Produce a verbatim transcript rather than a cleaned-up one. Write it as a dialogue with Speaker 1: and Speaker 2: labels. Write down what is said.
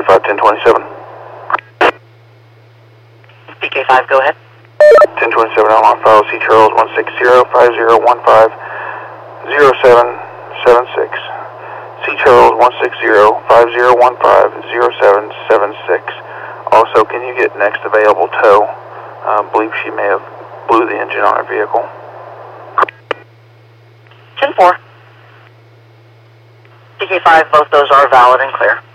Speaker 1: five, ten twenty-seven.
Speaker 2: P K five, go ahead.
Speaker 1: ten twenty-seven, I'm on file. C Charles, one six zero, five zero one five, zero seven seven six. C Charles, one six zero, five zero one five, zero seven seven six. Also, can you get next available tow? I uh, believe she may have blew the engine on her vehicle.
Speaker 2: ten four. P K five, both those are valid and clear.